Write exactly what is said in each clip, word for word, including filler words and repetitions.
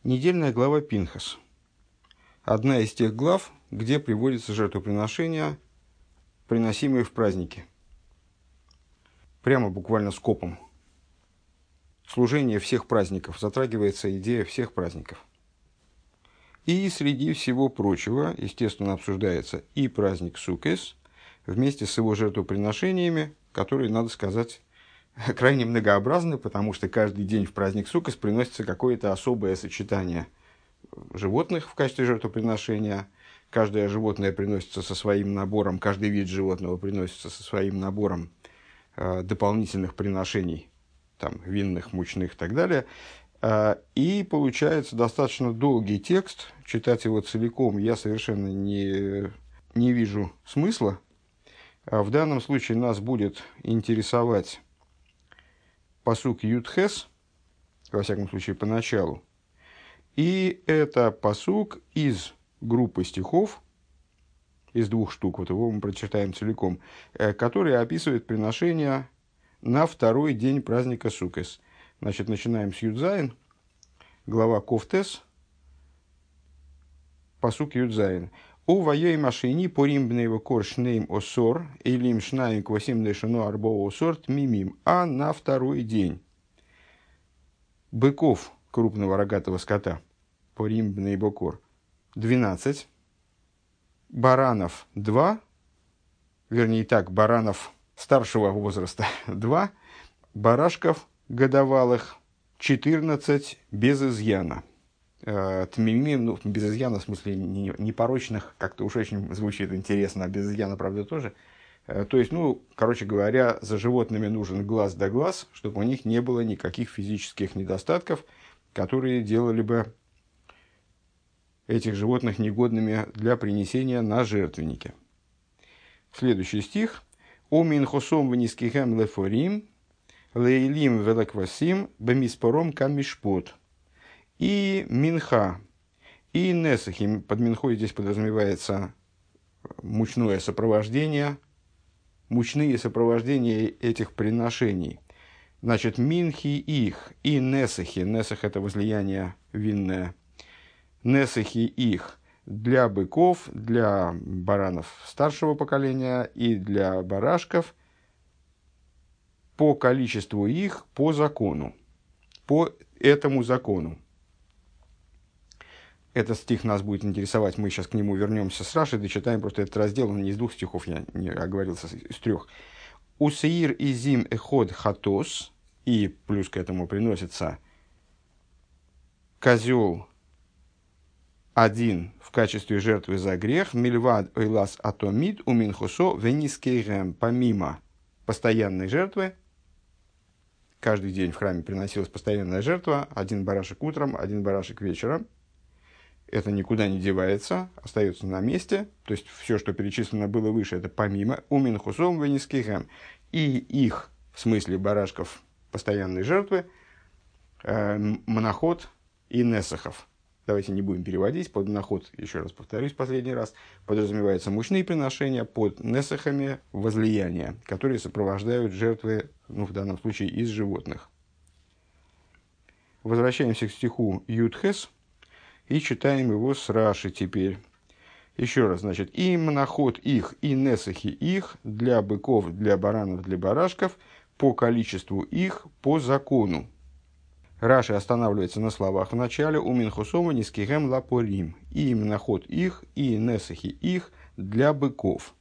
Недельная глава Пинхас. Одна из тех глав, где приводятся жертвоприношения, приносимые в праздники. Прямо буквально скопом. Служение всех праздников. Затрагивается идея всех праздников. И среди всего прочего, естественно, обсуждается и праздник Суккес, вместе с его жертвоприношениями, которые, надо сказать, крайне многообразны, потому что каждый день в праздник Суккес приносится какое-то особое сочетание животных в качестве жертвоприношения. Каждое животное приносится со своим набором, каждый вид животного приносится со своим набором э, дополнительных приношений, там, винных, мучных и так далее. Э, и получается достаточно долгий текст. Читать его целиком я совершенно не, не вижу смысла. А в данном случае нас будет интересовать пасук Ютхес, во всяком случае, поначалу. И это пасук из группы стихов, из двух штук, вот его мы прочитаем целиком, который описывает приношение на второй день праздника Суккес. Значит, начинаем с Юдзайн, глава Ковтес, пасук Юдзайн. У воей машини поримбнеего коршнейм осор, илим шнаим квасим дешено арбо осор тмимим. А на второй день быков крупного рогатого скота, поримбней бокор, двенадцать, баранов два, вернее так, баранов старшего возраста два, барашков годовалых четырнадцать без изъяна. Тмимим, ну, без изъяна, в смысле непорочных, как-то уж очень звучит интересно, а без изъяна, правда, тоже. То есть, ну, короче говоря, за животными нужен глаз да глаз, чтобы у них не было никаких физических недостатков, которые делали бы этих животных негодными для принесения на жертвенники. Следующий стих. «О минхосом внискихем лефорим, лейлим велаквасим, бемиспором камишпот». И минха, и несахи. Под минхой здесь подразумевается мучное сопровождение, мучные сопровождения этих приношений. Значит, минхи их и несахи. Несах – это возлияние винное. Несахи их для быков, для баранов старшего поколения и для барашков по количеству их, по закону, по этому закону. Этот стих нас будет интересовать, мы сейчас к нему вернемся с Раши, дочитаем просто этот раздел, он не из двух стихов, я не оговорился, из трех. «Усеир изим эход хатос», и плюс к этому приносится козел один в качестве жертвы за грех, «мильвад ойлас атомид уминхосо венискейгем», помимо постоянной жертвы, каждый день в храме приносилась постоянная жертва, один барашек утром, один барашек вечером. Это никуда не девается, остается на месте. То есть, все, что перечислено было выше, это помимо. Умин хусом венискихем. И их, в смысле барашков постоянной жертвы, э, моноход и несахов. Давайте не будем переводить. Под моноход, еще раз повторюсь последний раз, подразумеваются мучные приношения, под несахами возлияния, которые сопровождают жертвы, ну, в данном случае, из животных. Возвращаемся к стиху Ютхес. И читаем его с Раши теперь. Еще раз, значит, и моноход их, и несахи их, для быков, для баранов, для барашков, по количеству их, по закону. Раши останавливается на словах в начале «У минхусома нискихем лапорим». И моноход их, и несахи их, для быков.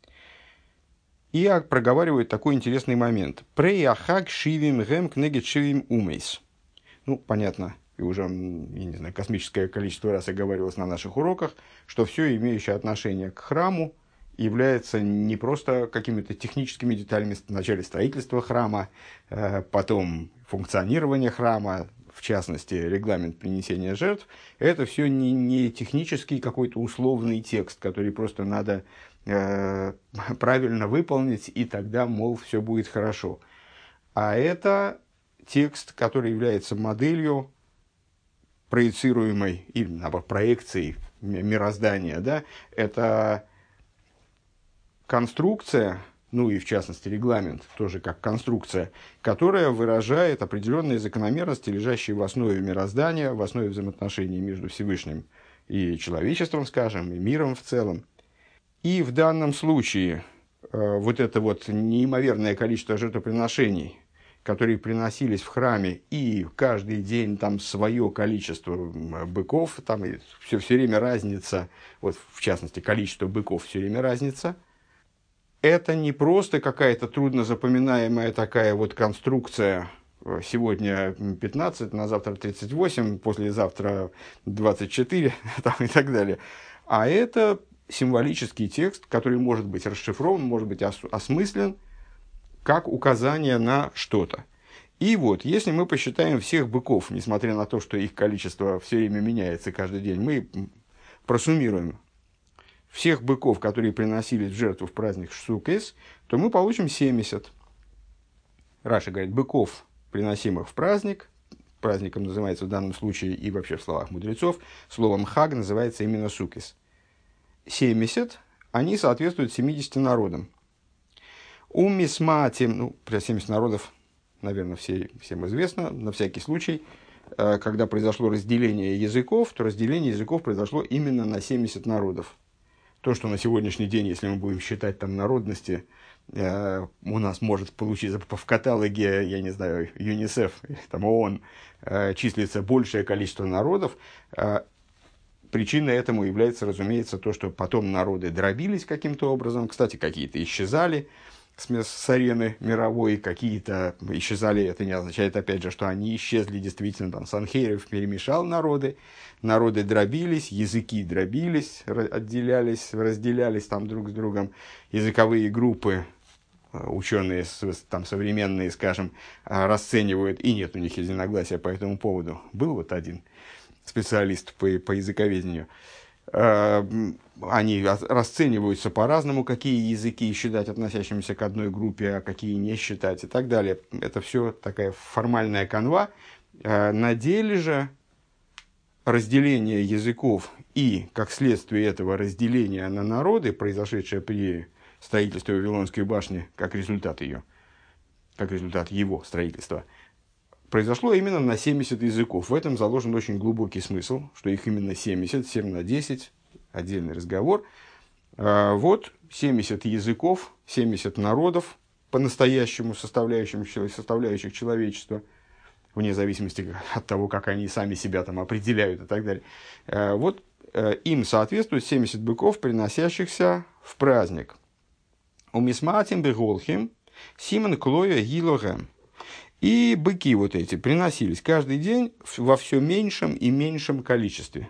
И проговаривает такой интересный момент. «Преяхак шивим гем кнегет шивим умейс». Ну, понятно. И уже, я не знаю, космическое количество раз оговаривалось на наших уроках, что все, имеющее отношение к храму, является не просто какими-то техническими деталями, вначале строительства храма, потом функционирование храма, в частности, регламент принесения жертв. Это все не, не технический какой-то условный текст, который просто надо э, правильно выполнить, и тогда, мол, все будет хорошо. А это текст, который является моделью, проецируемой, или, наоборот, проекцией мироздания, да, это конструкция, ну и в частности регламент, тоже как конструкция, которая выражает определенные закономерности, лежащие в основе мироздания, в основе взаимоотношений между Всевышним и человечеством, скажем, и миром в целом. И в данном случае э, вот это вот неимоверное количество жертвоприношений, которые приносились в храме, и каждый день там свое количество быков, там все, все время разница, вот в частности количество быков все время разница, это не просто какая-то трудно запоминаемая такая вот конструкция, сегодня пятнадцать, на завтра тридцать восемь, послезавтра двадцать четыре там, и так далее, а это символический текст, который может быть расшифрован, может быть ос- осмыслен, как указание на что-то. И вот, если мы посчитаем всех быков, несмотря на то, что их количество все время меняется каждый день, мы просуммируем всех быков, которые приносились в жертву в праздник Суккот, то мы получим семьдесят. Раши говорит, быков, приносимых в праздник, праздником называется в данном случае и вообще в словах мудрецов, словом хаг называется именно Суккот. семьдесят, они соответствуют семидесяти народам. У Мисмати, ну, про семьдесят народов, наверное, все, всем известно, на всякий случай, когда произошло разделение языков, то разделение языков произошло именно на семьдесят народов. То, что на сегодняшний день, если мы будем считать там народности, э, у нас может получиться в каталоге, я не знаю, ЮНИСЕФ, там ООН, э, числится большее количество народов. Э, причиной этому является, разумеется, то, что потом народы дробились каким-то образом. Кстати, какие-то исчезали с, с арены мировой, какие-то исчезали. Это не означает, опять же, что они исчезли действительно. Там Санхейров перемешал народы. Народы дробились, языки дробились, отделялись, разделялись там друг с другом. Языковые группы, ученые там, современные, скажем, расценивают, и нет у них единогласия по этому поводу. Был вот один специалист по, по языковедению. Они расцениваются по-разному, какие языки считать относящимися к одной группе, а какие не считать и так далее. Это все такая формальная канва. На деле же разделение языков и, как следствие этого разделения на народы, произошедшее при строительстве Вавилонской башни, как результат ее, как результат его строительства, произошло именно на семьдесят языков. В этом заложен очень глубокий смысл, что их именно семьдесят, семь на десять, отдельный разговор. Вот семьдесят языков, семьдесят народов, по-настоящему составляющих, составляющих человечество, вне зависимости от того, как они сами себя там определяют и так далее. Вот им соответствует семьдесят быков, приносящихся в праздник. У мисматим беголхим симон клоя гилогем. И быки вот эти приносились каждый день во все меньшем и меньшем количестве.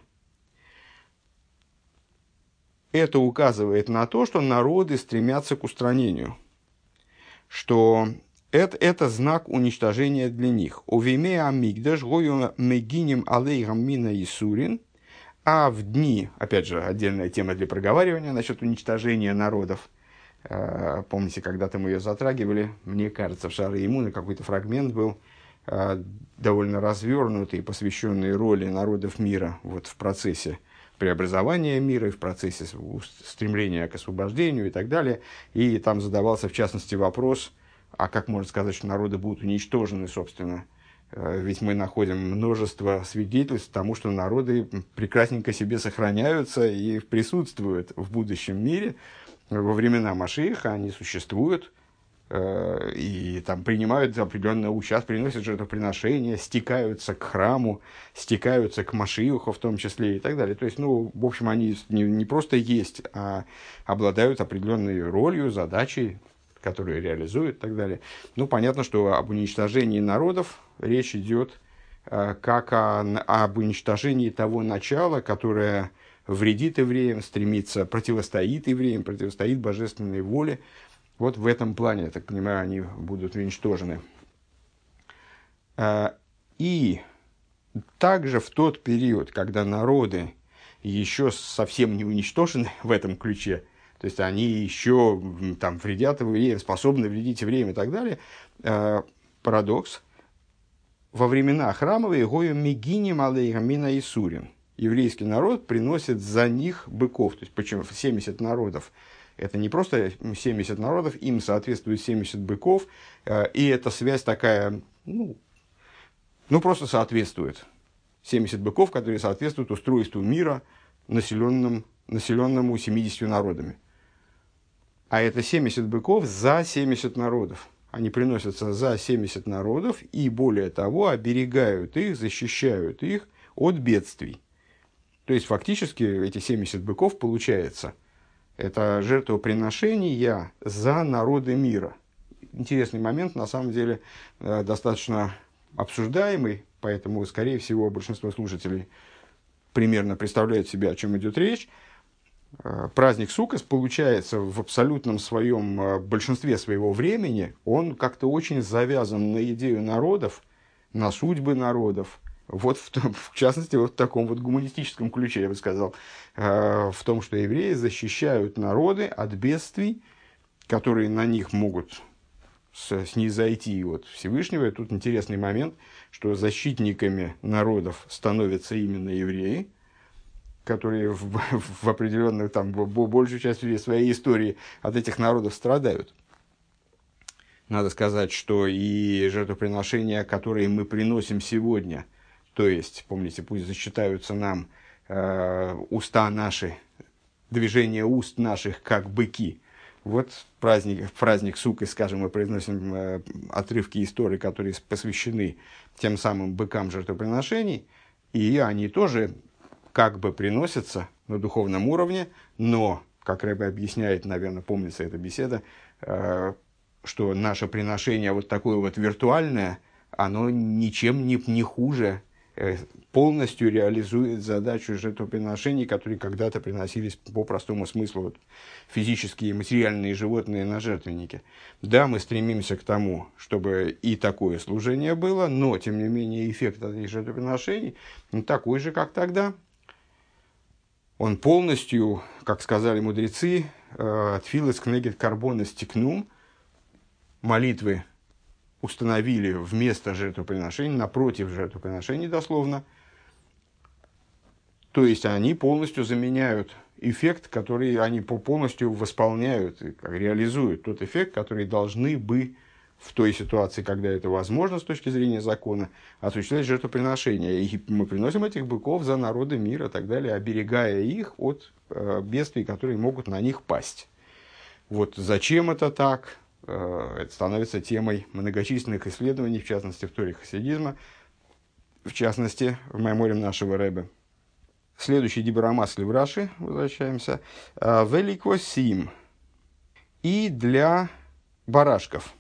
Это указывает на то, что народы стремятся к устранению, что это, это знак уничтожения для них. Увиме амигдаш гою мегиним алейгам мина исурин. А в дни, опять же, отдельная тема для проговаривания насчет уничтожения народов. Помните, когда-то мы ее затрагивали, мне кажется, в Шаре Имуна какой-то фрагмент был довольно развернутый, посвященный роли народов мира вот, в процессе преобразования мира, и в процессе стремления к освобождению и так далее. И там задавался, в частности, вопрос, а как можно сказать, что народы будут уничтожены, собственно? Ведь мы находим множество свидетельств тому, что народы прекрасненько себе сохраняются и присутствуют в будущем мире. Во времена Машиаха они существуют э, и там принимают определенное участие, приносят жертвоприношения, стекаются к храму, стекаются к Машиаху в том числе и так далее. То есть, ну, в общем, они не, не просто есть, а обладают определенной ролью, задачей, которую реализуют и так далее. Ну, понятно, что об уничтожении народов речь идет э, как о, об уничтожении того начала, которое вредит евреям, стремится, противостоит евреям, противостоит божественной воле. Вот в этом плане, я так понимаю, они будут уничтожены. И также в тот период, когда народы еще совсем не уничтожены в этом ключе, то есть они еще там, вредят евреям, способны вредить евреям и так далее, парадокс, во времена храмовые гою мегиним алейгам мина исурин. Еврейский народ приносит за них быков. То есть, почему семьдесят народов Это не просто семьдесят народов, им соответствует семьдесят быков, и эта связь такая, ну, ну просто соответствует. семьдесят быков, которые соответствуют устройству мира, населенным, населенному семьюдесятью народами. А это семьдесят быков за семьдесят народов. Они приносятся за семьдесят народов и, более того, оберегают их, защищают их от бедствий. То есть, фактически, эти семьдесят быков, получается, это жертвоприношения за народы мира. Интересный момент, на самом деле, достаточно обсуждаемый, поэтому, скорее всего, большинство слушателей примерно представляют себе, о чем идет речь. Праздник Суккот, получается, в абсолютном своем большинстве своего времени, он как-то очень завязан на идею народов, на судьбы народов. Вот в, том, в частности, вот в таком вот гуманистическом ключе, я бы сказал, в том, что евреи защищают народы от бедствий, которые на них могут снизойти от Всевышнего. И тут интересный момент, что защитниками народов становятся именно евреи, которые в, в определенную, там, большую часть своей истории от этих народов страдают. Надо сказать, что и жертвоприношения, которые мы приносим сегодня, то есть, помните, пусть засчитаются нам э, уста наши, движения уст наших, как быки. Вот праздник, праздник Суккот, скажем, мы произносим э, отрывки истории, которые посвящены тем самым быкам жертвоприношений, и они тоже как бы приносятся на духовном уровне, но, как Рэбе объясняет, наверное, помнится эта беседа, э, что наше приношение вот такое вот виртуальное, оно ничем не, не хуже, э, полностью реализует задачу жертвоприношений, которые когда-то приносились по простому смыслу вот, физические и материальные животные на жертвеннике. Да, мы стремимся к тому, чтобы и такое служение было, но, тем не менее, эффект от этих жертвоприношений ну, такой же, как тогда. Он полностью, как сказали мудрецы, «Тфилас кнегет карбонес тикнум», молитвы установили вместо жертвоприношений, напротив жертвоприношений дословно. То есть, они полностью заменяют эффект, который они полностью восполняют, реализуют тот эффект, который должны бы в той ситуации, когда это возможно с точки зрения закона, осуществлять жертвоприношения. И мы приносим этих быков за народы мира и так далее, оберегая их от э, бедствий, которые могут на них пасть. Вот зачем это так? Э, это становится темой многочисленных исследований, в частности, в Торе хасидизма, в частности, в мемориум нашего Ребе. Следующий дибур ха-масль в Раши, возвращаемся. Велико сим. И для барашков.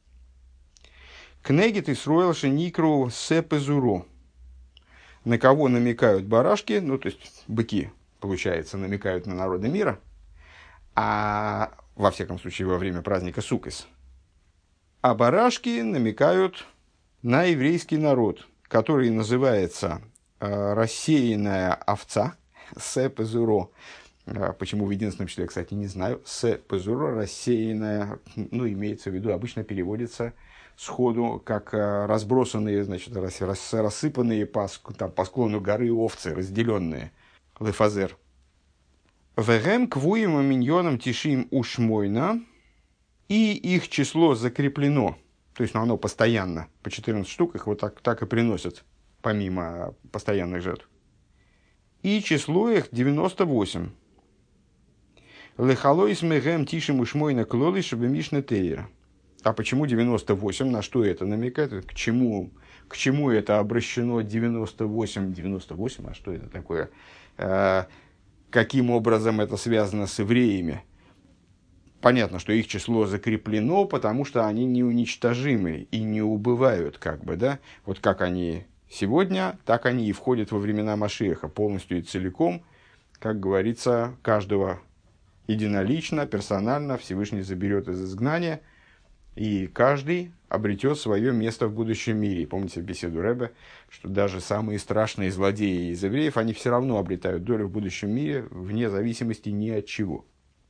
Кнегит Исроэл шеникру сепезуро. На кого намекают барашки, ну, то есть быки, получается, намекают на народы мира, а во всяком случае во время праздника Суккот. А барашки намекают на еврейский народ, который называется э, рассеянная овца, сепезуро. Почему в единственном числе, кстати, не знаю. Сепезуро, рассеянная, ну, имеется в виду, обычно переводится сходу, как разбросанные, значит, рассыпанные по, там, по склону горы овцы, разделенные. Лефазер. Вегем квуем миньоном тишим ушмойна. И их число закреплено. То есть, ну, оно постоянно. По четырнадцать штук их вот так, так и приносят, помимо постоянных жертв. И число их девяносто восемь. Лехалойс мегем тишим ушмойна клоли шабемишна тейра. А почему девяносто восемь? На что это намекает? К чему, к чему это обращено девяносто восемь? девяносто восемь, а что это такое? Э, каким образом это связано с евреями? Понятно, что их число закреплено, потому что они неуничтожимы и не убывают, как бы, да? Вот как они сегодня, так они и входят во времена Машиаха, полностью и целиком, как говорится, каждого единолично, персонально Всевышний заберет из изгнания, и каждый обретет свое место в будущем мире. Помните беседу Ребе, что даже самые страшные злодеи из евреев, они все равно обретают долю в будущем мире, вне зависимости ни от чего.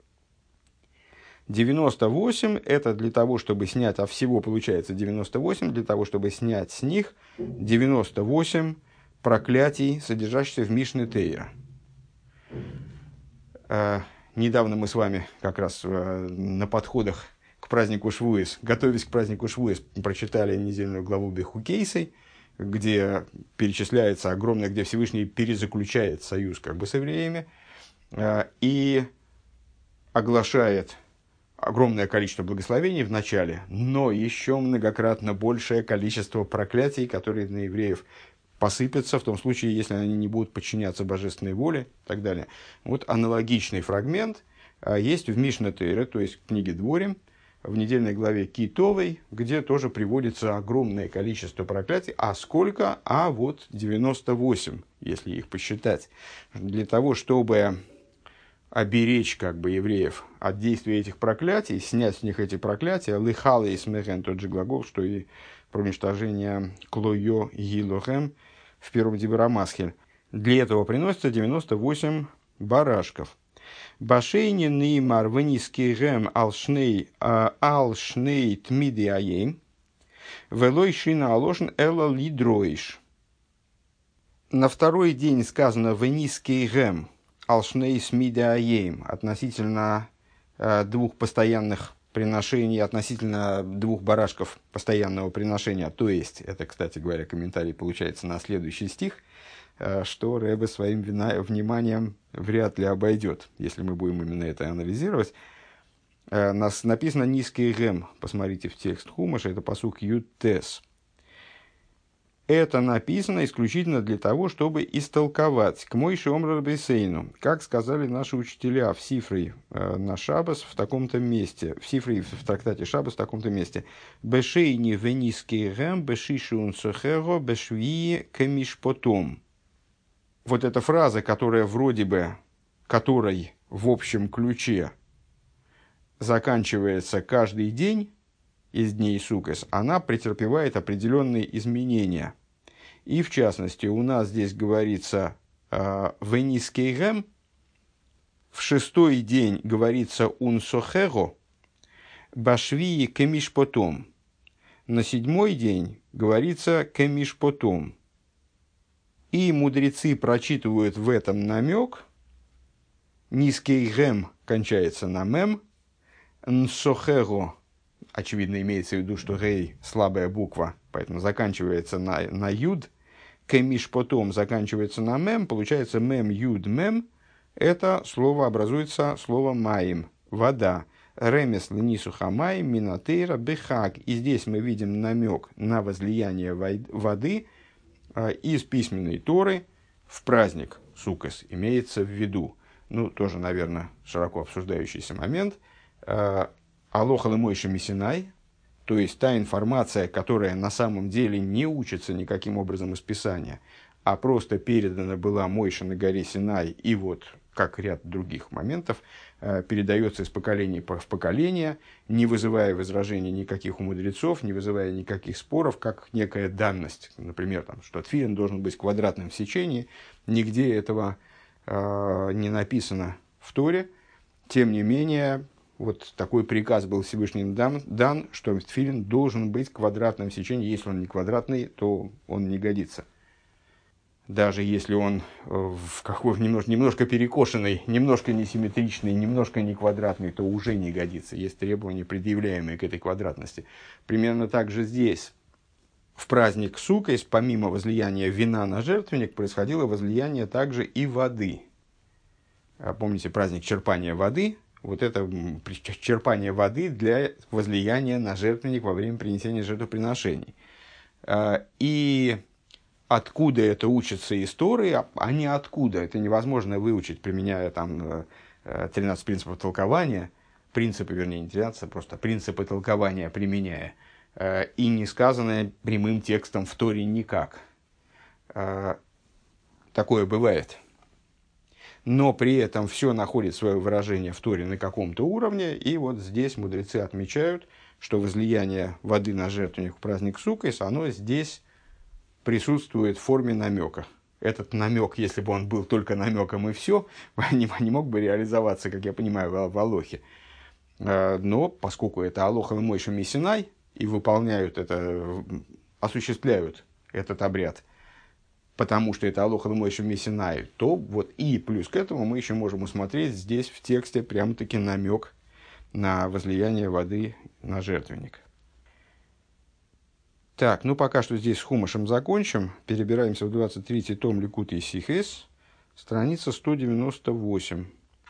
девяносто восемь – это для того, чтобы снять, а всего получается девяносто восемь, для того, чтобы снять с них девяносто восемь проклятий, содержащихся в Мишне Тейра. недавно мы с вами как раз на подходах к празднику Швуис, готовясь к празднику Швуис, прочитали недельную главу Бехукейсей, где перечисляется огромное, где Всевышний перезаключает союз как бы с евреями и оглашает огромное количество благословений в начале, но еще многократно большее количество проклятий, которые на евреев посыпятся в том случае, если они не будут подчиняться божественной воле и так далее. Вот аналогичный фрагмент есть в Мишне Тейре, то есть в книге Дворим, в недельной главе Китовой, где тоже приводится огромное количество проклятий. А сколько? А вот девяносто восемь, если их посчитать. Для того, чтобы оберечь как бы евреев от действия этих проклятий, снять с них эти проклятия, лихала и смехен, тот же глагол, что и про уничтожение клойо и лохем в первом Дибрамасхель. Для этого приносится девяносто восемь барашков. Башейни неймар вениский гем алшней алшней тмиди аем велой шина алошн эла лидроиш. На второй день сказано вениский гем алшней смиди аем относительно э, двух постоянных приношений, относительно двух барашков постоянного приношения. То есть, это, кстати говоря, комментарий получается на следующий стих, что Ребе своим вниманием вряд ли обойдет, если мы будем именно это анализировать. Нас написано «низкий гем». Посмотрите в текст Хумаша, это пасук Ютес. Это написано исключительно для того, чтобы истолковать к Мойше Омар Бейсейну, как сказали наши учителя в Сифре на Шаббас в таком-то месте, в Сифре в трактате Шаббас в таком-то месте. «Бешейни венизкий гем, бешишун сохеро, бешвии камишпотом». Вот эта фраза, которая вроде бы, которой в общем ключе заканчивается каждый день из дней Суккос, она претерпевает определенные изменения. И в частности, у нас здесь говорится «венискей гем», в шестой день говорится «ун сохеро», «башвии кемишпотом», на седьмой день говорится «кемишпотом». И мудрецы прочитывают в этом намек. Низкий гем кончается на мем. Нсохеро, очевидно, имеется в виду, что гей слабая буква, поэтому заканчивается на, на юд. Кемиш потом заканчивается на мем. Получается мем, юд, мем. Это слово образуется словом маим, вода. Ремес лнисуха маим минатейра бехак. И здесь мы видим намек на возлияние воды из письменной Торы в праздник Суккос имеется в виду. Ну, тоже, наверное, широко обсуждающийся момент. Алоха лемойши мисинай, то есть та информация, которая на самом деле не учится никаким образом из Писания, а просто передана была Мойше на горе Синай, и вот, как ряд других моментов, передается из поколения в поколение, не вызывая возражений никаких у мудрецов, не вызывая никаких споров, как некая данность. Например, там, что тфилин должен быть квадратным в сечении. Нигде этого э, не написано в Торе. Тем не менее, вот такой приказ был Всевышним дан, дан, что тфилин должен быть квадратным в сечении. Если он не квадратный, то он не годится. Даже если он в какой, немножко, немножко перекошенный, немножко несимметричный, немножко не квадратный, то уже не годится. Есть требования, предъявляемые к этой квадратности. Примерно так же здесь. В праздник Суккос, помимо возлияния вина на жертвенник, происходило возлияние также и воды. Помните праздник черпания воды? Вот это черпание воды для возлияния на жертвенник во время принесения жертвоприношений. И откуда это учится из Торы, а не откуда. Это невозможно выучить, применяя там тринадцать принципов толкования, принципы, вернее, не тринадцать, а просто принципы толкования применяя, и не сказанное прямым текстом в Торе никак. Такое бывает. Но при этом все находит свое выражение в Торе на каком-то уровне, и вот здесь мудрецы отмечают, что возлияние воды на жертвенник в праздник Суккос, оно здесь присутствует в форме намека. Этот намек, если бы он был только намеком и все, не, не мог бы реализоваться, как я понимаю, в, в Алохе. Но поскольку это Алоха Мойше Мисинай, и выполняют это, осуществляют этот обряд потому что это алоха лмойши мессинай, то вот и плюс к этому мы еще можем усмотреть здесь в тексте прямо-таки намек на возлияние воды на жертвенник. Так, ну пока что здесь с хумашем закончим. Перебираемся в двадцать третий том Ликутей Сихес, страница сто девяносто восемь.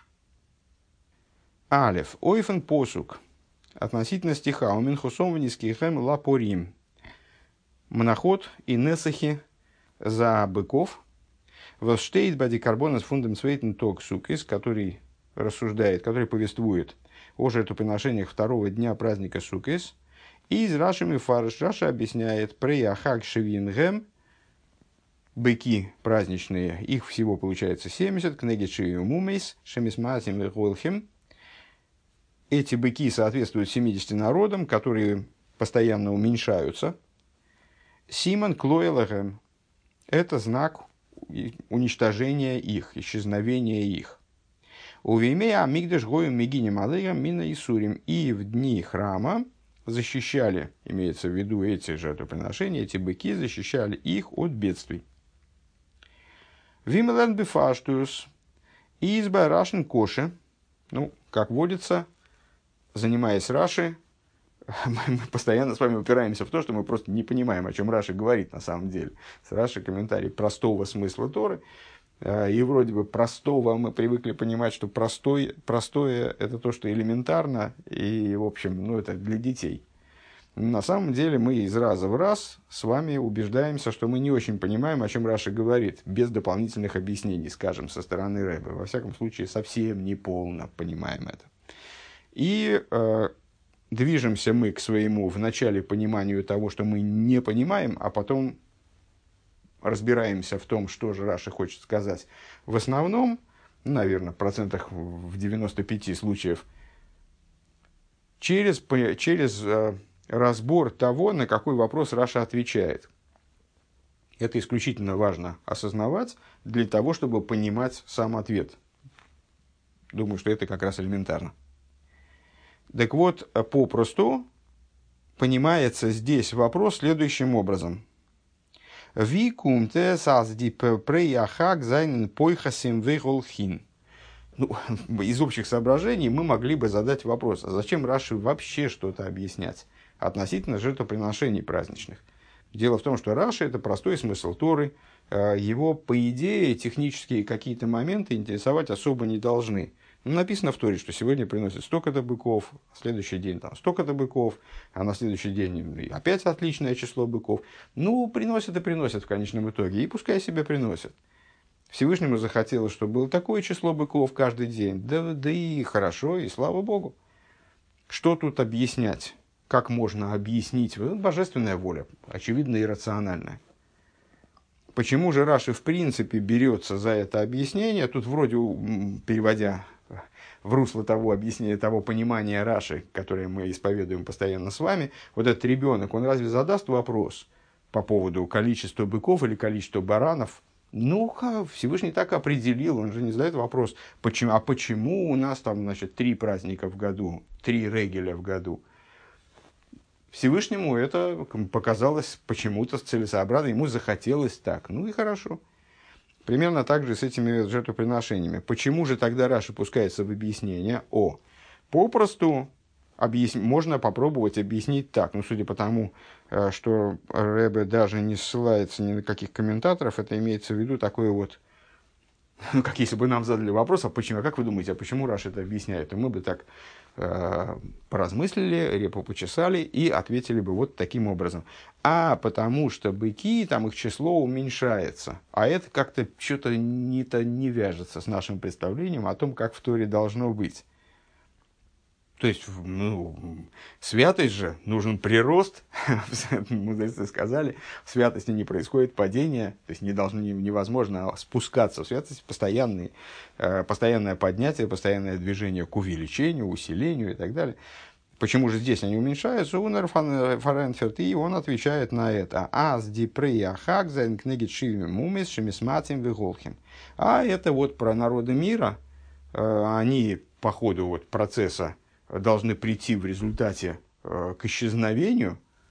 Алеф. Ойфен посук. Относительно стиха. У минхусом внискихем лапорим. Мноход и несахи за быков. Восштейт бадикарбонас фундамцвейтен ток сукис, который рассуждает, который повествует о жертвоприношениях второго дня праздника Суккес. И из Раши Мифарш Раша объясняет «Преяхак шевингем» быки праздничные, их всего получается семьдесят, кнегет шевиумумейс, шемисматим и голхим. Эти быки соответствуют семидесяти народам, которые постоянно уменьшаются. Симон клоэлахем – это знак уничтожения их, исчезновения их. Увимея амигдаш гоем мегинем алейгам мина исурим. И в дни храма защищали, имеется в виду эти жертвоприношения, эти быки защищали их от бедствий. Вимелен бифаштус изба рашен коши. Ну, как водится, занимаясь Раши, мы постоянно с вами упираемся в то, что мы просто не понимаем, о чем Раши говорит на самом деле. С Раши комментарий простого смысла Торы. И вроде бы простого мы привыкли понимать, что простой, простое – это то, что элементарно, и, в общем, ну, это для детей. На самом деле мы из раза в раз с вами убеждаемся, что мы не очень понимаем, о чем Раши говорит, без дополнительных объяснений, скажем, со стороны Ребе. Во всяком случае, совсем неполно понимаем это. И э, движемся мы к своему вначале пониманию того, что мы не понимаем, а потом разбираемся в том, что же Раши хочет сказать. В основном, наверное, в процентах в девяноста пяти случаев, через, через э, разбор того, на какой вопрос Раша отвечает. Это исключительно важно осознавать для того, чтобы понимать сам ответ. Думаю, что это как раз элементарно. Так вот, попросту понимается здесь вопрос следующим образом. Викумте сазди преяхак зайнен пойхасим веголхин. Ну, из общих соображений мы могли бы задать вопрос, а зачем Раши вообще что-то объяснять относительно жертвоприношений праздничных? Дело в том, что Раши – это простой смысл Торы, его, по идее, технические какие-то моменты интересовать особо не должны. Ну, написано в Торе, что сегодня приносят столько-то быков, на следующий день там столько-то быков, а на следующий день опять отличное число быков. Ну, приносят и приносят в конечном итоге, и пускай себе приносят. Всевышнему захотелось, чтобы было такое число быков каждый день. Да, да и хорошо, и слава Богу. Что тут объяснять? Как можно объяснить? Божественная воля, очевидно, иррациональная. Почему же Раши в принципе берется за это объяснение? Тут вроде, переводя в русло того объяснения, того понимания Раши, которое мы исповедуем постоянно с вами, вот этот ребенок, он разве задаст вопрос по поводу количества быков или количества баранов? Ну, Всевышний так определил, он же не задает вопрос, почему, а почему у нас там, значит, три праздника в году, три регеля в году? Всевышнему это показалось почему-то целесообразно, ему захотелось так, ну и хорошо. Примерно так же с этими жертвоприношениями. Почему же тогда Раши пускается в объяснение? О, попросту объясни... можно попробовать объяснить так. Ну, судя по тому, что Ребе даже не ссылается ни на каких комментаторов, это имеется в виду такое вот, ну, как если бы нам задали вопрос, а почему, а как вы думаете, а почему Раши это объясняет? То мы бы так э, поразмыслили, репу почесали и ответили бы вот таким образом. А потому что быки, там их число уменьшается. А это как-то что-то не, не вяжется с нашим представлением о том, как в Торе должно быть. То есть, ну, святость же, нужен прирост, мудрецы сказали, в святости не происходит падение, то есть не должно, невозможно спускаться в святость, постоянные, постоянное поднятие, постоянное движение к увеличению, усилению и так далее. Почему же здесь они уменьшаются? Унер Фаренферт, и он отвечает на это. Аз дипрея хагзайн кнегит шивим мумис шемисматим веголхим. А это вот про народы мира, они по ходу вот процесса должны прийти в результате э, к исчезновению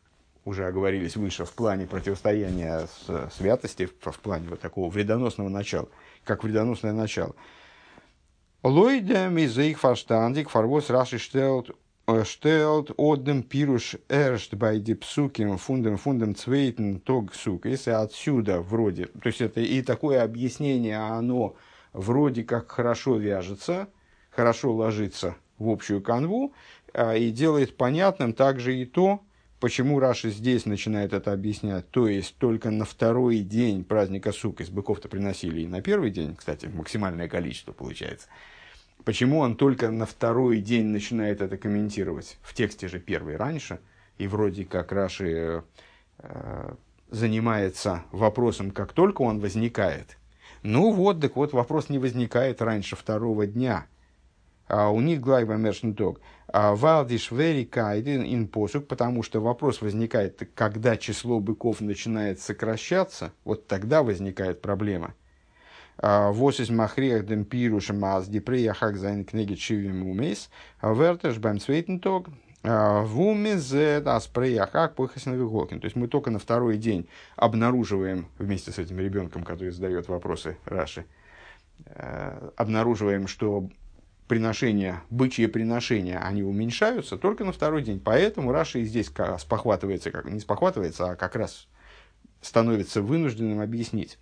уже оговорились выше, в плане противостояния с святости, в плане вот такого вредоносного начала, как вредоносное начало. Лойдем из их фарштандик, фарвос раши штелт, штелт, одем пируш эршт байди псуким, фундем, фундем цвейтен, тог сук. Если отсюда вроде, то есть это и такое объяснение, оно вроде как хорошо вяжется, хорошо ложится в общую канву, и делает понятным также и то, почему Раши здесь начинает это объяснять. То есть, только на второй день праздника Сук из быков-то приносили и на первый день, кстати, максимальное количество получается. Почему он только на второй день начинает это комментировать? В тексте же первый раньше, и вроде как Раши э, занимается вопросом, как только он возникает. Ну вот, так вот, вопрос не возникает раньше второго дня. А у них глайба мершнток. Валдиш вери кайден ин посук, потому что вопрос возникает, когда число быков начинает сокращаться, вот тогда возникает проблема. Вос из махрех дем пируша маз дипрея хак зайн книги чивим умейс, вертеш бэм цвейтнток, в уме зет аспрея хак похасновый голкин. То есть мы только на второй день обнаруживаем, вместе с этим ребенком, который задает вопросы Раши, обнаруживаем, что приношения, бычьи приношения, они уменьшаются только на второй день. Поэтому Раши здесь спохватывается, как, не спохватывается, а как раз становится вынужденным объяснить.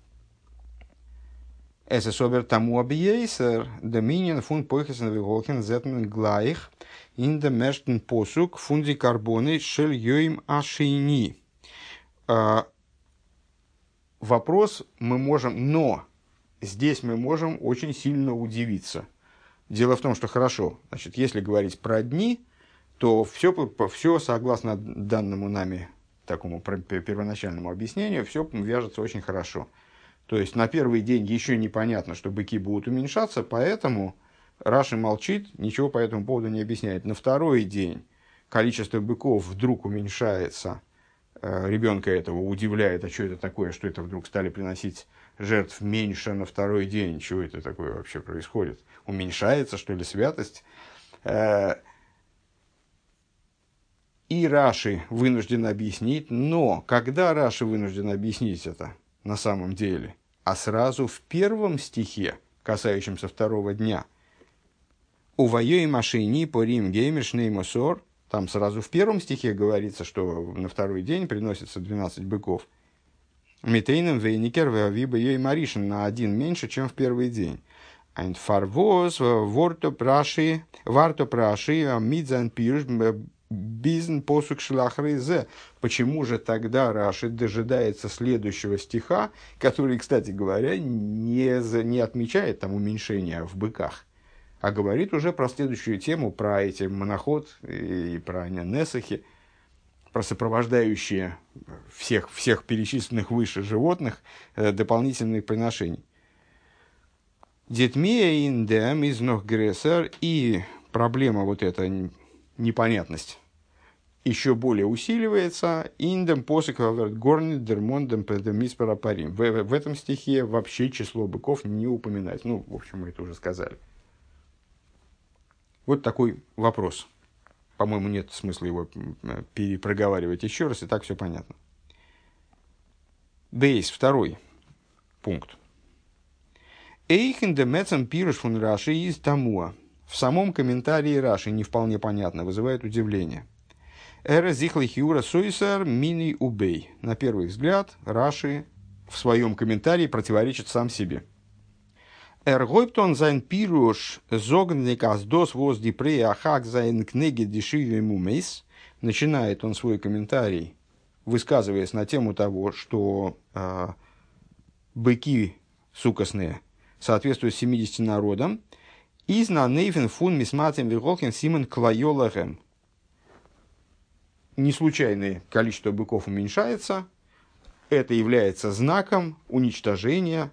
Es собер тому объейсер, доминин фун пойхесен виголхен зетмен глаих, ин де мерштен посук фунди карбоны шель йоим ашини. Вопрос мы можем, но здесь мы можем очень сильно удивиться. Дело в том, что хорошо, значит, если говорить про дни, то все, все согласно данному нами такому первоначальному объяснению, все вяжется очень хорошо. То есть на первый день еще непонятно, что быки будут уменьшаться, поэтому Раши молчит, ничего по этому поводу не объясняет. На второй день количество быков вдруг уменьшается, ребенка этого удивляет, а что это такое, что это вдруг стали приносить жертв меньше на второй день, чего это такое вообще происходит? Уменьшается, что ли, святость? И Раши вынужден объяснить, но когда Раши вынужден объяснить это на самом деле? А сразу в первом стихе, касающемся второго дня, «Увоей машини по рим геймершней мосор», там сразу в первом стихе говорится, что на второй день приносится двенадцать быков. «Митейном вейникер веавиба ей маришин» на один меньше, чем в первый день. «Ein фарвоз ворто праши, варто праши, мидзан пирш, бизн посук шлахрейзе». Почему же тогда Раши дожидается следующего стиха, который, кстати говоря, не, не отмечает там уменьшения в быках, а говорит уже про следующую тему, про эти моноход и про несахи, про сопровождающие всех, всех перечисленных выше животных э, дополнительных приношений. Детмия индем из нохгрессер, и проблема вот эта непонятность еще более усиливается. Индем посек горнит дермондем педемиспера парим. В этом стихе вообще число быков не упоминать. Ну, в общем, мы это уже сказали. Вот такой вопрос. По-моему, нет смысла его перепроговаривать еще раз, и так все понятно. Бейс, второй пункт. Эйхен де мецам пируш фун Раши из Тамуа. В самом комментарии Раши не вполне понятно, вызывает удивление. Эра зихлы хиура суисар мини убей. На первый взгляд, Раши в своем комментарии противоречит сам себе. Эргойптон зайн пируш зогнник аздос воз дипрей ахак зайн книги дешиве мумейс. Начинает он свой комментарий, высказываясь на тему того, что э, быки сукосные соответствуют семидесяти народам. Из на нейфен фун мисматем виголхен симен клайолахем. Неслучайное количество быков уменьшается. Это является знаком уничтожения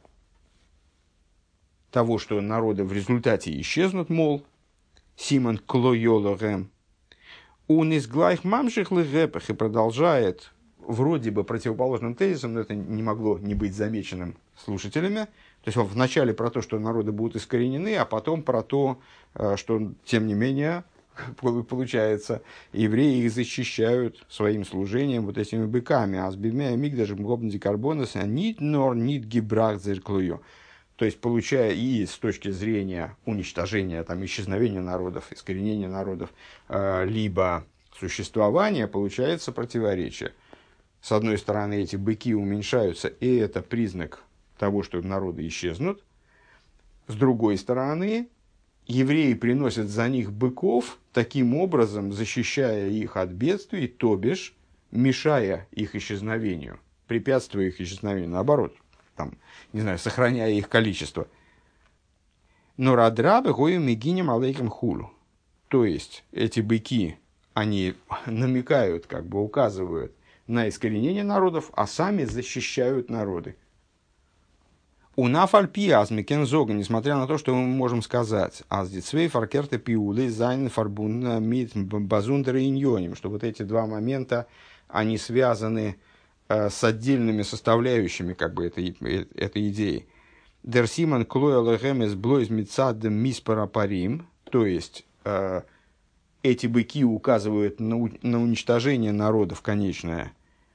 того, что народы в результате исчезнут, мол, симен клайолахем. Он из глайх мамших лэгэпах, и продолжает вроде бы противоположным тезисом, но это не могло не быть замеченным слушателями. То есть вначале про то, что народы будут искоренены, а потом про то, что, тем не менее, получается, евреи их защищают своим служением вот этими быками. А с бимея мигдаш гобнди карбонас нит нор нит гибрах зерклую. То есть, получая и с точки зрения уничтожения, там, исчезновения народов, искоренения народов, э, либо существования, получается противоречие. С одной стороны, эти быки уменьшаются, и это признак того, что народы исчезнут. С другой стороны, евреи приносят за них быков, таким образом защищая их от бедствий, то бишь мешая их исчезновению, препятствуя их исчезновению, наоборот, там, не знаю, сохраняя их количество. Но радрабы гою мегинем алейкам хулу. То есть, эти быки, они намекают, как бы указывают на искоренение народов, а сами защищают народы. У нафальпи азмикен зога, несмотря на то, что мы можем сказать, аздицвей фаркерты пиулы зайн фарбун мит базундер иньоним, что вот эти два момента, они связаны э, с отдельными составляющими как бы этой, э, этой идеи. Дер симон клоя легемес блойз митсад миспарапарим, то есть э, эти быки указывают на, на уничтожение народов конечное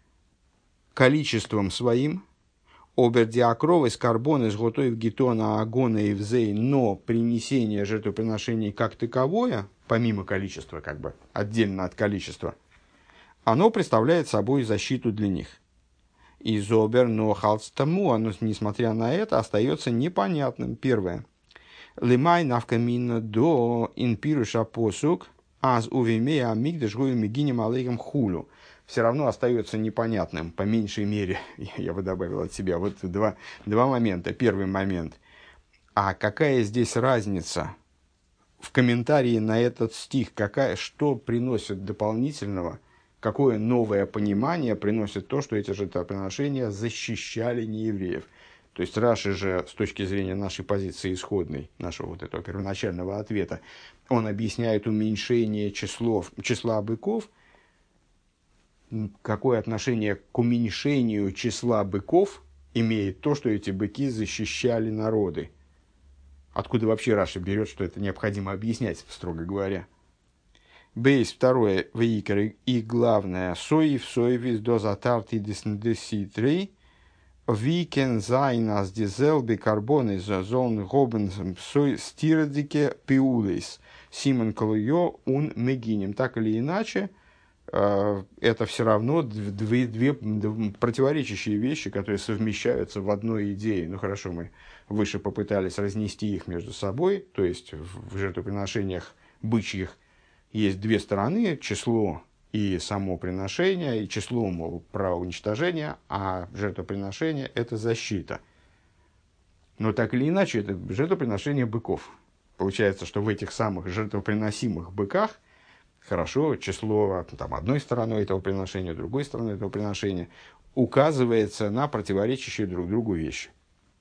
количеством своим. Обердиакров из карбона из готовив гетона агона и взей, но принесение жертвоприношений как таковое, помимо количества, как бы отдельно от количества, оно представляет собой защиту для них. И зобер, но халстаму, оно, несмотря на это, остается непонятным. Первое. Лимай навкамина до инпируша посук, аз увимея амигдаш гою мигинем алейгам хулю. Все равно остается непонятным, по меньшей мере, я бы добавил от себя, вот два, два момента. Первый момент. А какая здесь разница в комментарии на этот стих? Какая, что приносит дополнительного, какое новое понимание приносит то, что эти жертвоприношения защищали неевреев? То есть Раши же, с точки зрения нашей позиции исходной, нашего вот этого первоначального ответа, он объясняет уменьшение числов, числа быков. Какое отношение к уменьшению числа быков имеет то, что эти быки защищали народы? Откуда вообще Раши берет, что это необходимо объяснять, строго говоря? Бейс, второе, вейкер, и главное, соев, соевис, дозатарти деситрей, викен зайнас дизелби карбоны зон гобен сой стирдике пиулейс, симон колуйо ун мегинем. Так или иначе, это все равно две, две, две противоречащие вещи, которые совмещаются в одной идее. Ну хорошо, мы выше попытались разнести их между собой, то есть в жертвоприношениях бычьих есть две стороны, число и само приношение, и число, мол, про уничтожение, а жертвоприношение – это защита. Но так или иначе, это жертвоприношение быков. Получается, что в этих самых жертвоприносимых быках хорошо, число там, одной стороной этого приношения, другой стороной этого приношения указывается на противоречащие друг другу вещи.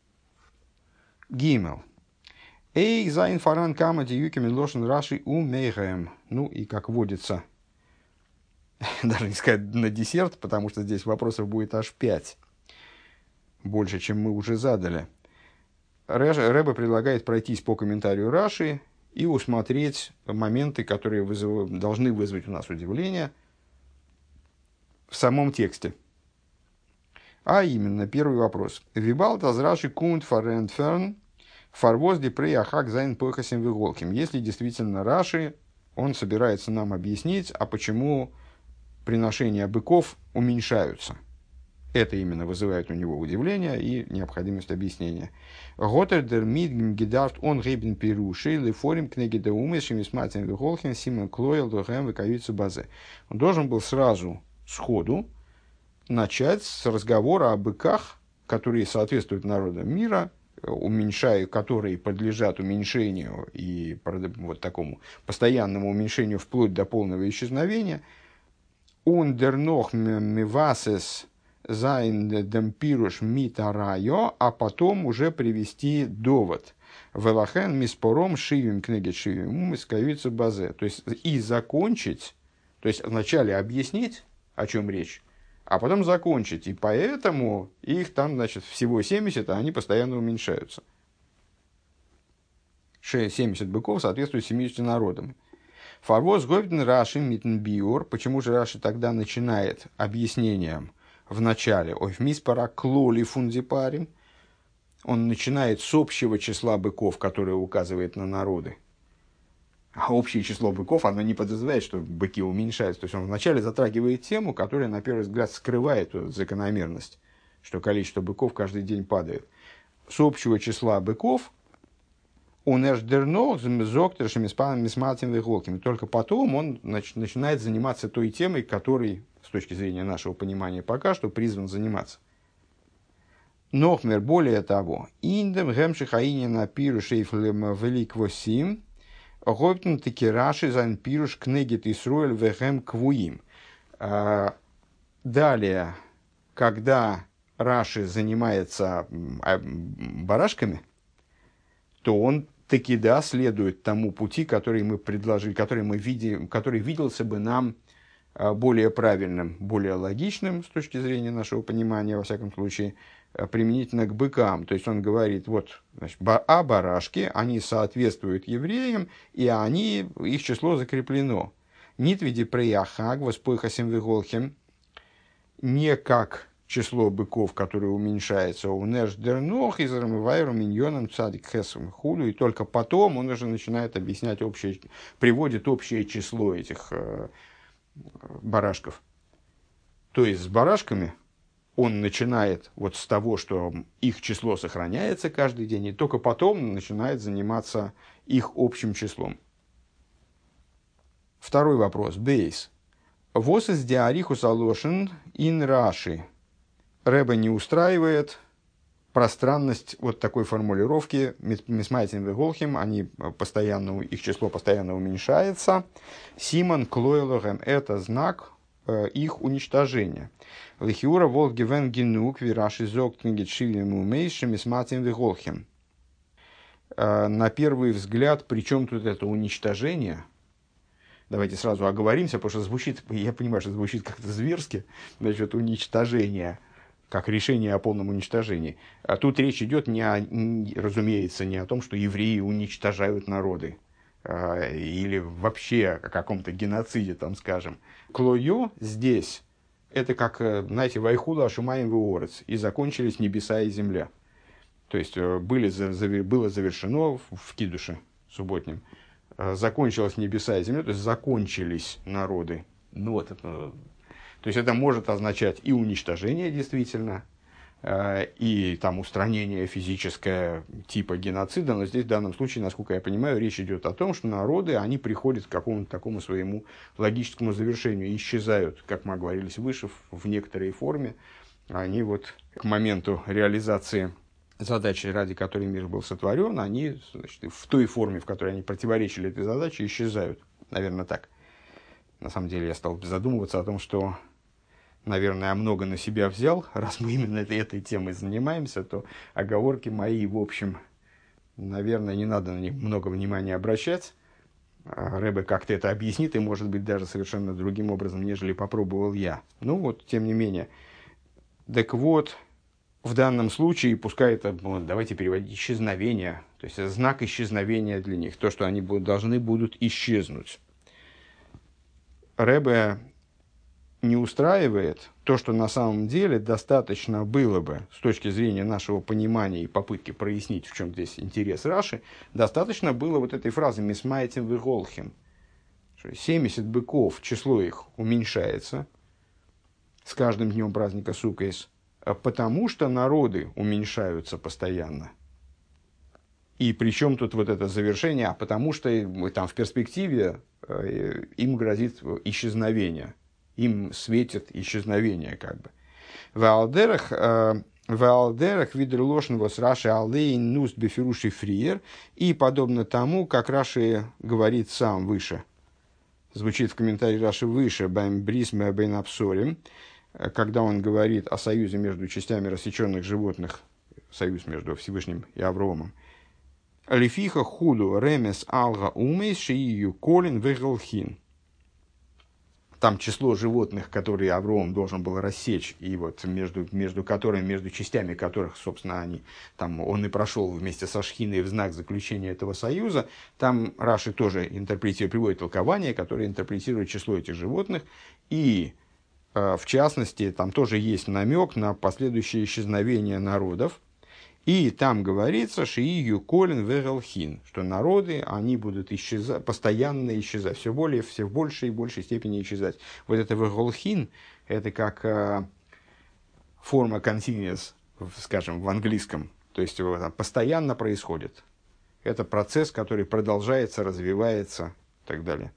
Гимел. Эй, зайн фаран камади юкимен лошен раши у мейгаем. Ну и как водится, даже не сказать на десерт, потому что здесь вопросов будет аж пять. Больше, чем мы уже задали. Рэбе предлагает пройтись по комментарию Раши и усмотреть моменты, которые вызов... должны вызвать у нас удивление в самом тексте. А именно, первый вопрос. Вибалт аз Раши кунт фарентферн фарвозди преяхак зайн пойхасим виголким. Если действительно Раши, он собирается нам объяснить, а почему приношения быков уменьшаются. Это именно вызывает у него удивление и необходимость объяснения. Готтердер мидгм гидарт он гейбен пируши лифорим книги да умешим сматин виголкин симон клойл дохэм выкаюется базе. Он должен был сразу, сходу, начать с разговора о быках, которые соответствуют народам мира, уменьшая, которые подлежат уменьшению и вот такому постоянному уменьшению вплоть до полного исчезновения. Ундернох мивасес зайн демпируш митарайо, а потом уже привести довод. Велахен миспором шивим книги шивим умыскавица базе. То есть и закончить, то есть вначале объяснить, о чем речь, а потом закончить. И поэтому их там, значит, всего семьдесят, а они постоянно уменьшаются. семьдесят быков соответствует семидесяти народам. Фарвоз говден Раши митнбиур. Почему же Раши тогда начинает объяснением в начале? Ой, миспара клоли фундипарим. Он начинает с общего числа быков, которое указывает на народы. А общее число быков, оно не подразумевает, что быки уменьшаются. То есть он вначале затрагивает тему, которая, на первый взгляд, скрывает эту закономерность, что количество быков каждый день падает. С общего числа быков он только потом он начинает заниматься той темой, которой, с точки зрения нашего понимания, пока что призван заниматься. Нохмер, более того, индем гемшихаинина пиру шейфлем великвосим Гоптен таки Раши зайн пируш кнегит Исруэль вехем квуим. Далее, когда Раши занимается барашками, то он таки да следует тому пути, который мы предложили, который мы видим, который виделся бы нам более правильным, более логичным с точки зрения нашего понимания, во всяком случае, применительно к быкам. То есть он говорит, вот, значит, а барашки, они соответствуют евреям, и они, их число закреплено. Нитвиди преяхаг воспойхасим виголхим, не как число быков, которое уменьшается, у неш дернох из рамывайру миньоном цадик хесом хулю, и только потом он уже начинает объяснять общее, приводит общее число этих э, барашков. То есть с барашками он начинает вот с того, что их число сохраняется каждый день, и только потом начинает заниматься их общим числом. Второй вопрос. Бейс. Вос из диарихус алошин ин раши. Рэбе не устраивает пространность вот такой формулировки. Мисмайтин веголхим, они постоянно, их число постоянно уменьшается. Симон клойлогем – это знак э, их уничтожения. Лихиура волгивен генук вираши зоктнгет шивим умейшим мисмайтин веголхим. На первый взгляд, при чем тут это уничтожение? Давайте сразу оговоримся, потому что звучит, я понимаю, что звучит как-то зверски, значит, уничтожение, как решение о полном уничтожении. А тут речь идет, не о, разумеется, не о том, что евреи уничтожают народы, а, или вообще о каком-то геноциде, там, скажем. Клойо здесь, это как, знаете, вайхула ашумаем вуорец, и закончились небеса и земля. То есть, были, было завершено в кидуше субботнем. Закончилось небеса и земля, то есть закончились народы. Ну, вот это, то есть это может означать и уничтожение действительно, и там устранение физическое типа геноцида, но здесь в данном случае, насколько я понимаю, речь идет о том, что народы, они приходят к какому-то такому своему логическому завершению, исчезают, как мы оговорились выше, в некоторой форме, они вот к моменту реализации задачи, ради которой мир был сотворен, они, значит, в той форме, в которой они противоречили этой задаче, исчезают. Наверное, так. На самом деле, я стал задумываться о том, что, наверное, я много на себя взял. Раз мы именно этой, этой темой занимаемся, то оговорки мои, в общем, наверное, не надо на них много внимания обращать. Рэбе как-то это объяснит, и, может быть, даже совершенно другим образом, нежели попробовал я. Ну вот, тем не менее. Так вот, в данном случае, пускай это, ну, давайте переводить, исчезновение, то есть знак исчезновения для них, то, что они будут, должны будут исчезнуть. Рэбе не устраивает то, что на самом деле достаточно было бы, с точки зрения нашего понимания и попытки прояснить, в чем здесь интерес Раши, достаточно было вот этой фразы «мисмайтим веголхим». семьдесят быков, число их уменьшается с каждым днем праздника Суккейс, потому что народы уменьшаются постоянно. И причем тут вот это завершение, а потому что там в перспективе э, им грозит исчезновение, им светит исчезновение как бы. Ваалдерах видер лошного с Раши алейн нуст бефируши фриер, и подобно тому, как Раши говорит сам выше, звучит в комментарии Раши выше, бэм брисме бэйн абсорим, когда он говорит о союзе между частями рассеченных животных, союз между Всевышним и Авромом. Лифиха худу ремес алга умейс шиию колин вегалхин. там число животных, которые Авром должен был рассечь, и вот между, между которыми, между частями которых, собственно, они, там, он и прошел вместе со Шхиной в знак заключения этого союза, там Раши тоже интерпретирует, приводит толкование, которое интерпретирует число этих животных, и в частности, там тоже есть намек на последующее исчезновение народов. И там говорится, шиию колин верелхин, что народы, они будут исчезать, постоянно исчезать, все более, все в большей и большей степени исчезать. Вот это верелхин, это как э, форма continuous, скажем, в английском. То есть, вот, постоянно происходит. Это процесс, который продолжается, развивается и так далее.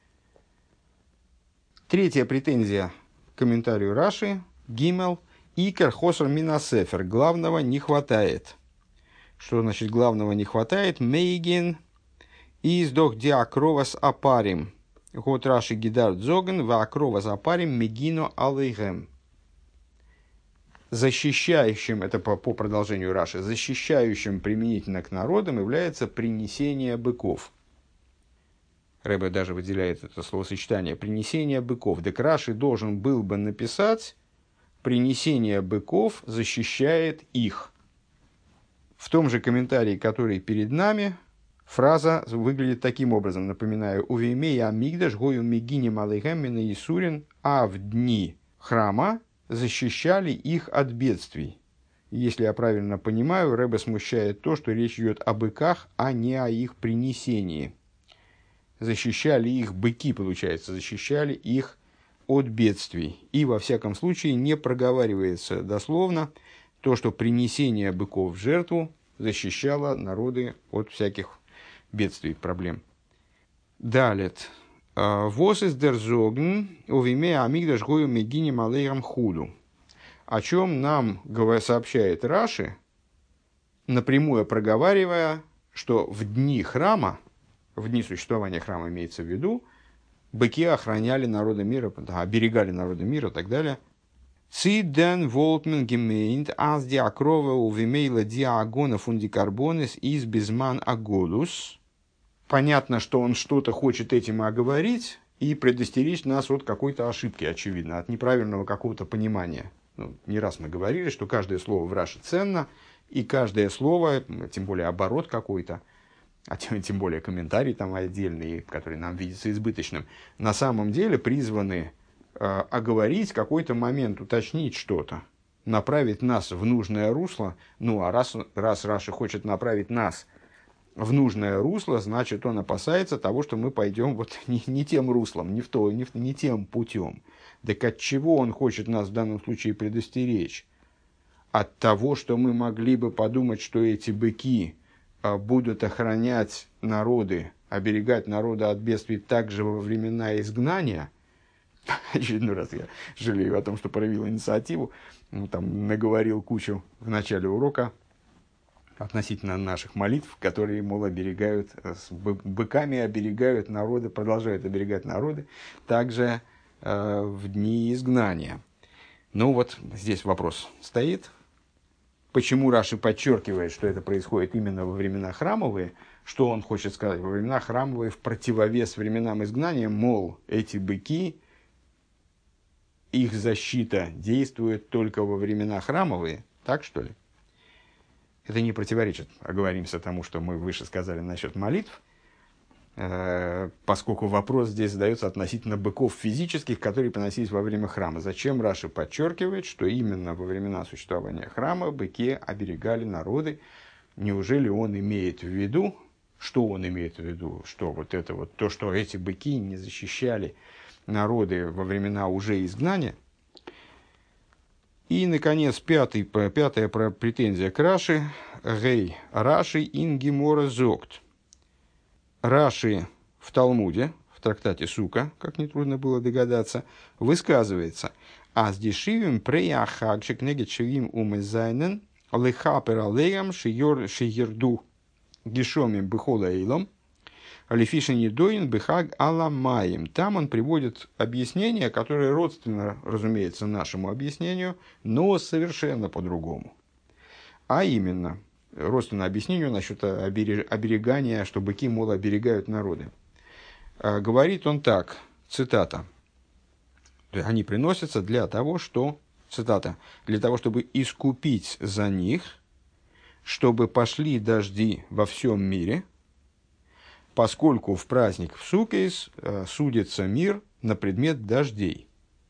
Третья претензия к комментарию Раши, Гимел, Икер хосер минасефер. Главного не хватает. Что значит главного не хватает? Мейген издох диакровас апарим. Год Раши гидар дзоген ва акровас апарим мегино алейгем. Защищающим, это по, по продолжению Раши, защищающим применительно к народам является принесение быков. Ребе даже выделяет это словосочетание «принесение быков». Так Раши должен был бы написать «принесение быков защищает их». В том же комментарии, который перед нами, фраза выглядит таким образом. Напоминаю, «Увеймея амигдаш гою мегинем алейхем мина исурин», а в дни храма защищали их от бедствий. Если я правильно понимаю, Ребе смущает то, что речь идет о быках, а не о их принесении. Защищали их быки, получается, защищали их от бедствий. И, во всяком случае, не проговаривается дословно то, что принесение быков в жертву защищало народы от всяких бедствий, проблем. Далее. «Вос из дер зогн увиме амигдаш гою мегинем алейрам худу». О чем нам сообщает Раши, напрямую проговаривая, что в дни храма, в дни существования храма имеется в виду, быки охраняли народы мира, оберегали народы мира и так далее. «Циден волтмен гемейнт аз диакрова увимейла диагона фундикарбонес из безман аголус». Понятно, что он что-то хочет этим оговорить и предостеречь нас от какой-то ошибки, очевидно, от неправильного какого-то понимания. Ну, не раз мы говорили, что каждое слово в Раши ценно, и каждое слово, тем более оборот какой-то, а тем, тем более комментарий там отдельный, который нам видится избыточным, на самом деле призваны э, оговорить какой-то момент, уточнить что-то, направить нас в нужное русло. Ну, а раз, раз Раши хочет направить нас в нужное русло, значит, он опасается того, что мы пойдем вот не, не тем руслом, не, в то, не, в, не тем путем. Так от чего он хочет нас в данном случае предостеречь? От того, что мы могли бы подумать, что эти быки будут охранять народы, оберегать народы от бедствий также во времена изгнания. Очередной раз я жалею о том, что проявил инициативу. Ну, там наговорил кучу в начале урока относительно наших молитв, которые, мол, оберегают, с быками оберегают народы, продолжают оберегать народы, также э, в дни изгнания. Ну вот здесь вопрос стоит. Почему Раши подчеркивает, что это происходит именно во времена храмовые? Что он хочет сказать? Во времена храмовые в противовес временам изгнания, мол, эти быки, их защита действует только во времена храмовые. Так что ли? Это не противоречит, оговоримся тому, что мы выше сказали насчет молитв, поскольку вопрос здесь задается относительно быков физических, которые приносились во время храма. Зачем Раши подчеркивает, что именно во времена существования храма быки оберегали народы? Неужели он имеет в виду, что он имеет в виду, что вот это вот то, что эти быки не защищали народы во времена уже изгнания? И, наконец, пятый, пятая претензия к Раши. Гей Раши ингемора зогт. Раши в Талмуде, в трактате Сука, как нетрудно было догадаться, высказывается: «Аз дешивим преяхагшик негечевим умезайнен лехапер алеям шиерду гешомим бихола эйлом алифишени доин бихаг аламаем». Там он приводит объяснение, которое родственно, разумеется, нашему объяснению, но совершенно по-другому. А именно, родственно объяснению насчет оберегания, что быки, мол, оберегают народы. Говорит он так, цитата: То есть они приносятся для того, что, цитата, для того, чтобы искупить за них, чтобы пошли дожди во всем мире, поскольку в праздник в Суккейс э, судится мир на предмет дождей.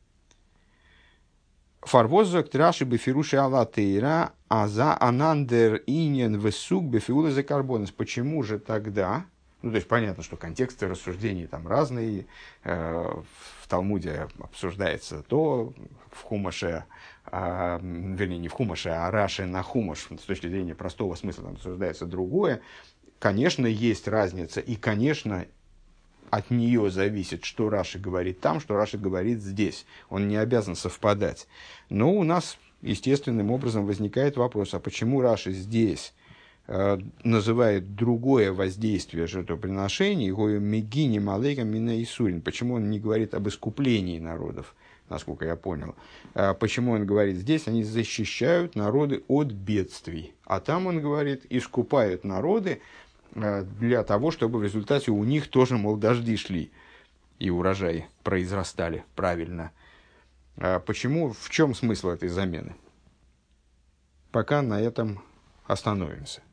Фарвозок траши бефируши алатейра, а за анандер иньен весук бефиулы за карбонес. Почему же тогда? Ну, то есть понятно, что контексты рассуждений там разные. Э, в Талмуде обсуждается то, в Хумаше, э, вернее, не в Хумаше, а Раши на Хумаш, с точки зрения простого смысла там обсуждается другое. Конечно, есть разница, и, конечно, от нее зависит, что Раши говорит там, что Раши говорит здесь. Он не обязан совпадать. Но у нас естественным образом возникает вопрос, а почему Раши здесь э, называет другое воздействие жертвоприношений, гою мегини малейка мина исурин? Почему он не говорит об искуплении народов, насколько я понял? А почему он говорит здесь, они защищают народы от бедствий, а там он говорит, искупают народы, для того, чтобы в результате у них тоже, мол, дожди шли и урожаи произрастали правильно. А почему, в чем смысл этой замены? Пока на этом остановимся.